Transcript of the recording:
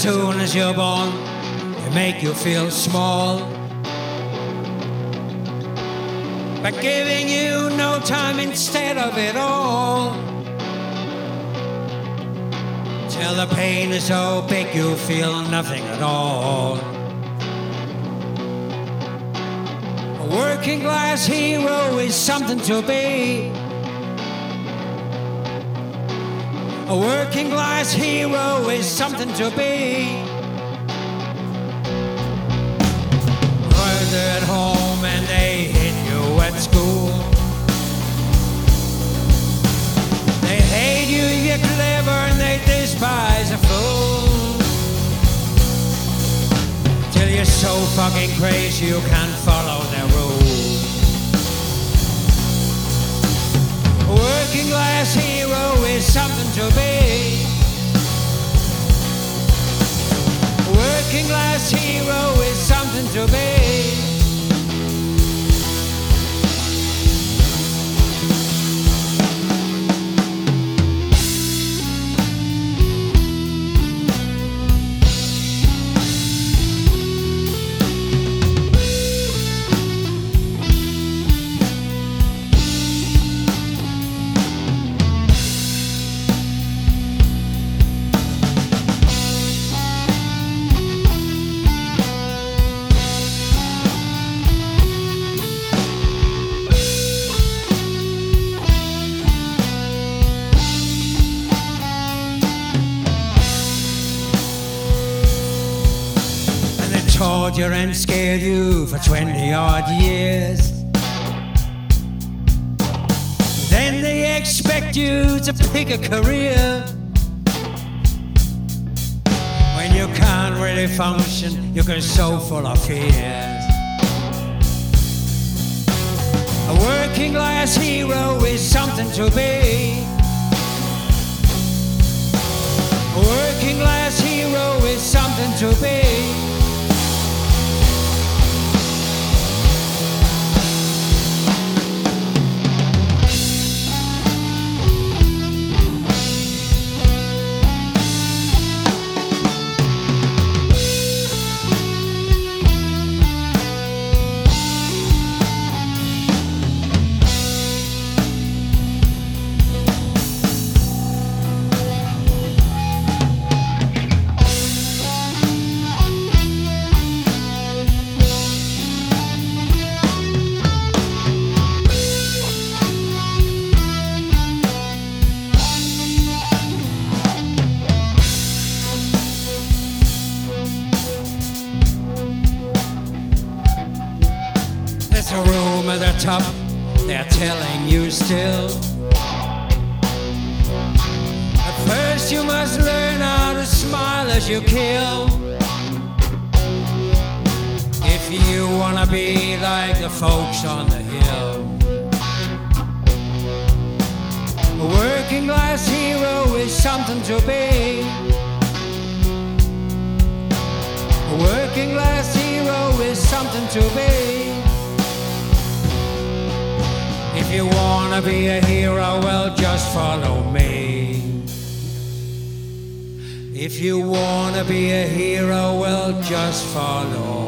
soon as you're born, they make you feel small, by giving you no time instead of it all. Till the pain is so big you feel nothing at all. A working class hero is something to be. A working class hero is something to be. Murder at home and they hit you at school. They hate you if you're clever and they despise a fool. Till you're so fucking crazy you can't follow their rules. A working class hero is something to be. A working class hero is something to be. Taught you and scared you for 20 odd years. Then they expect you to pick a career. When you can't really function, you're so full of fears. A working class hero is something to be. A working class hero is something to be. There's a room at the top, they're telling you still. At first you must learn how to smile as you kill. If you wanna be like the folks on the hill. A working class hero is something to be. A working class hero is something to be. If you wanna be a hero, well, just follow me. If you wanna be a hero, well, just follow